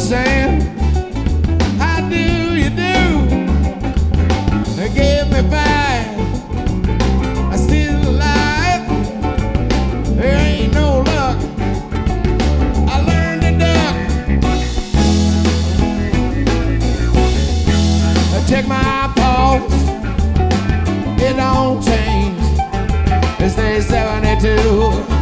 saying, how do you do? They gave me five, I still alive. There ain't no luck, I learned to duck. Check my pulse, it don't change. This day 72.